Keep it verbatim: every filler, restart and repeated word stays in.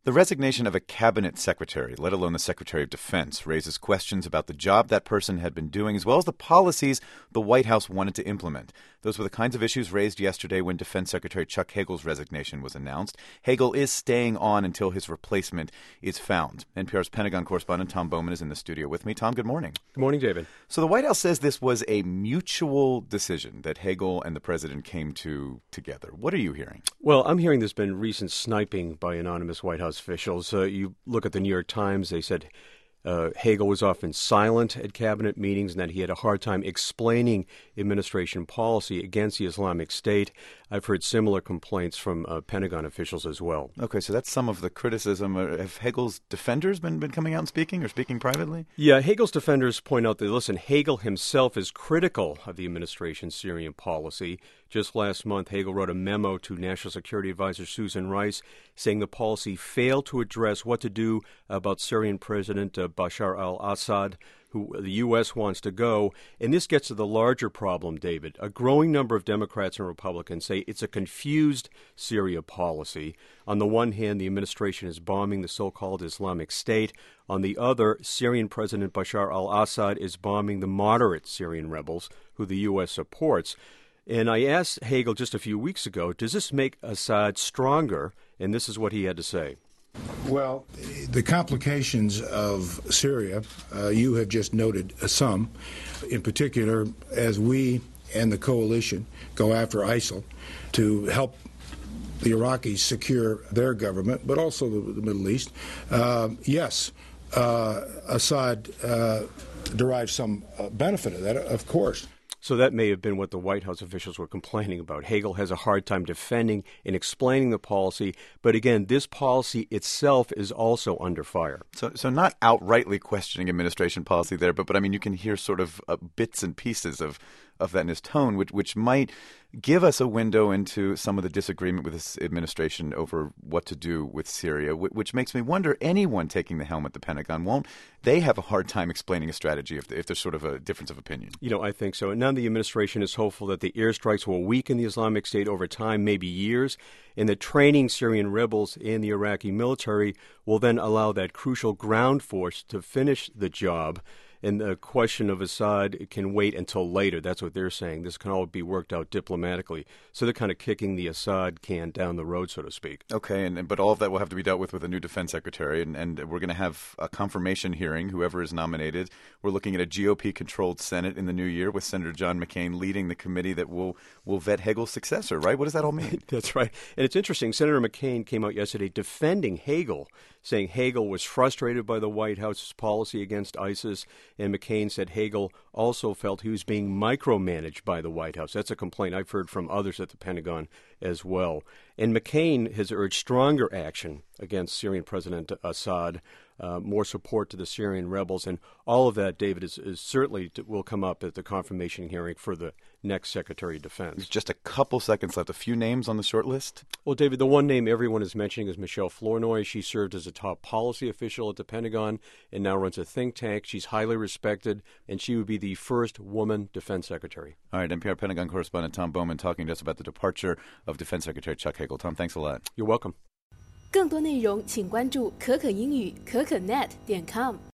The resignation of a cabinet secretary, let alone the Secretary of Defense, raises questions about the job that person had been doing, as well as the policies the White House wanted to implement. Those were the kinds of issues raised yesterday when Defense Secretary Chuck Hagel's resignation was announced. Hagel is staying on until his replacement is found. N P R's Pentagon correspondent Tom Bowman is in the studio with me. Tom, good morning. Good morning, David. So the White House says this was a mutual decision that Hagel and the president came to together. What are you hearing? Well, I'm hearing there's been recent sniping by anonymous White House officials. Uh, you look at the New York Times, they said uh, Hagel was often silent at cabinet meetings and that he had a hard time explaining administration policy against the Islamic State. I've heard similar complaints from uh, Pentagon officials as well. Okay, so that's some of the criticism. Have Hagel's defenders been, been coming out and speaking or speaking privately? Yeah, Hagel's defenders point out that, listen, Hagel himself is critical of the administration's Syrian policy. Just last month, Hagel wrote a memo to National Security Advisor Susan Rice saying the policy failed to address what to do about Syrian President uh, Bashar al-Assad, who the U S wants to go. And this gets to the larger problem, David. A growing number of Democrats and Republicans say it's a confused Syria policy. On the one hand, the administration is bombing the so-called Islamic State. On the other, Syrian President Bashar al-Assad is bombing the moderate Syrian rebels, who the U S supports. And I asked Hagel just a few weeks ago, does this make Assad stronger? And this is what he had to say. Well, the complications of Syria, uh, you have just noted some. In particular, as we and the coalition go after ISIL to help the Iraqis secure their government, but also the, the Middle East, uh, yes, uh, Assad uh, derives some uh, benefit of that, of course. So that may have been what the White House officials were complaining about. Hagel has a hard time defending and explaining the policy. But again, this policy itself is also under fire. So so not outrightly questioning administration policy there, but, but I mean, you can hear sort of uh, bits and pieces of, of that in his tone, which, which might give us a window into some of the disagreement with this administration over what to do with Syria, which, which makes me wonder, anyone taking the helm at the Pentagon, won't they have a hard time explaining a strategy if, if there's sort of a difference of opinion? You know, I think so. And now the administration is hopeful that the airstrikes will weaken the Islamic State over time, maybe years, and that training Syrian rebels in the Iraqi military will then allow that crucial ground force to finish the job. And the question of Assad can wait until later. That's what they're saying. This can all be worked out diplomatically. So they're kind of kicking the Assad can down the road, so to speak. Okay, and but all of that will have to be dealt with with a new defense secretary, and, and we're going to have a confirmation hearing, whoever is nominated. We're looking at a G O P-controlled Senate in the new year with Senator John McCain leading the committee that will, will vet Hagel's successor, right? What does that all mean? That's right. And it's interesting. Senator McCain came out yesterday defending Hagel, saying Hagel was frustrated by the White House's policy against ISIS. And McCain said Hagel also felt he was being micromanaged by the White House. That's a complaint I've heard from others at the Pentagon as well. And McCain has urged stronger action against Syrian President Assad, uh, more support to the Syrian rebels. And all of that, David, is, is certainly to, will come up at the confirmation hearing for the next Secretary of Defense. There's just a couple seconds left. A few names on the short list? Well, David, the one name everyone is mentioning is Michelle Flournoy. She served as a top policy official at the Pentagon and now runs a think tank. She's highly respected, and she would be the first woman defense secretary. All right, N P R Pentagon correspondent Tom Bowman talking to us about the departure of Defense Secretary Chuck Hagel. Tom, thanks a lot. You're welcome. 更多内容请关注可可英语可可 net 点 com。